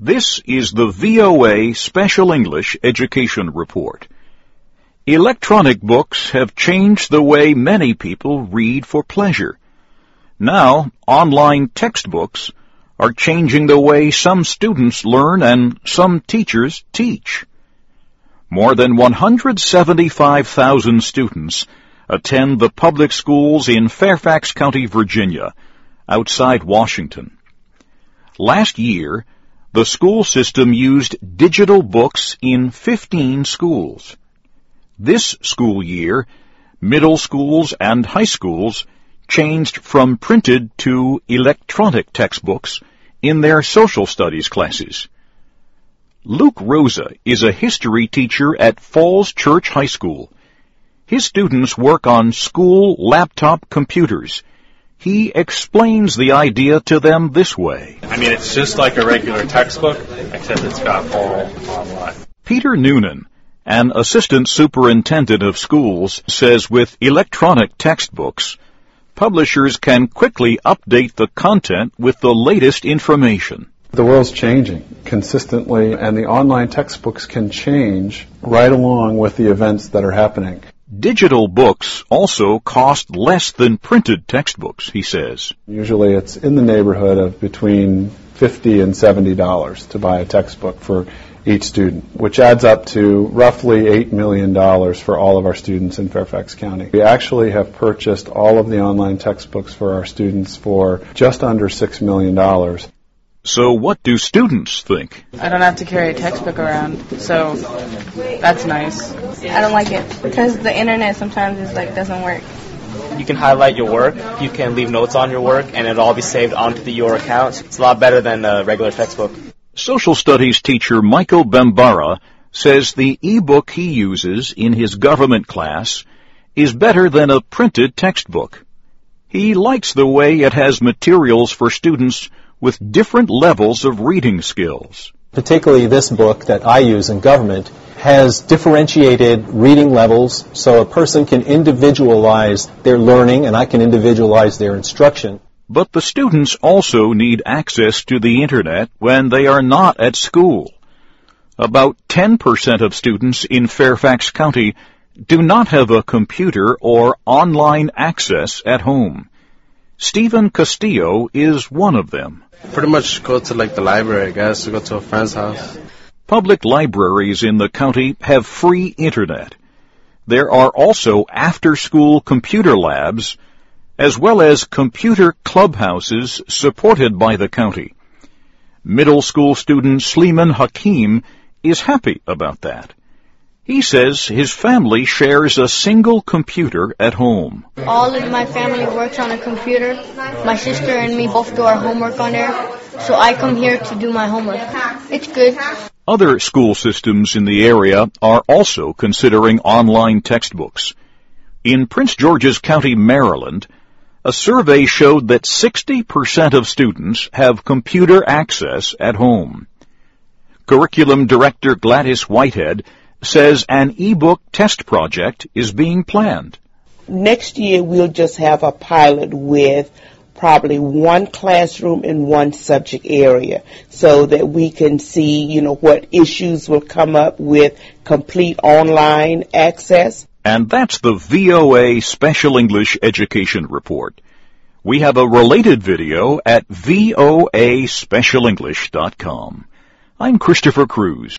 This is the VOA Special English Education Report. Electronic books have changed the way many people read for pleasure. Now, online textbooks are changing the way some students learn and some teachers teach. More than 175,000 students attend the public schools in Fairfax County, Virginia, outside Washington. Last year, the school system used digital books in 15 schools. This school year, middle schools and high schools changed from printed to electronic textbooks in their social studies classes. Luke Rosa is a history teacher at Falls Church High School. His students work on school laptop computers. He explains the idea to them this way. It's just like a regular textbook, except it's got all online. Peter Noonan, an assistant superintendent of schools, says with electronic textbooks, publishers can quickly update the content with the latest information. The world's changing consistently, and the online textbooks can change right along with the events that are happening. Digital books also cost less than printed textbooks, he says. Usually it's in the neighborhood of between $50 and $70 to buy a textbook for each student, which adds up to roughly $8 million for all of our students in Fairfax County. We actually have purchased all of the online textbooks for our students for just under $6 million. So what do students think? I don't have to carry a textbook around, so that's nice. I don't like it because the internet sometimes doesn't work. You can highlight your work, you can leave notes on your work, and it'll all be saved onto your account. It's a lot better than a regular textbook. Social studies teacher Michael Bambara says the e-book he uses in his government class is better than a printed textbook. He likes the way it has materials for students with different levels of reading skills. Particularly this book that I use in government has differentiated reading levels so a person can individualize their learning and I can individualize their instruction. But the students also need access to the Internet when they are not at school. About 10% of students in Fairfax County do not have a computer or online access at home. Stephen Castillo is one of them. Pretty much go to the library, I guess, to go to a friend's house. Public libraries in the county have free Internet. There are also after-school computer labs, as well as computer clubhouses supported by the county. Middle school student Sleeman Hakim is happy about that. He says his family shares a single computer at home. All of my family works on a computer. My sister and me both do our homework on there, so I come here to do my homework. It's good. Other school systems in the area are also considering online textbooks. In Prince George's County, Maryland, a survey showed that 60% of students have computer access at home. Curriculum Director Gladys Whitehead says an e-book test project is being planned. Next year, we'll just have a pilot with probably one classroom in one subject area so that we can see, what issues will come up with complete online access. And that's the VOA Special English Education Report. We have a related video at voaspecialenglish.com. I'm Christopher Cruz.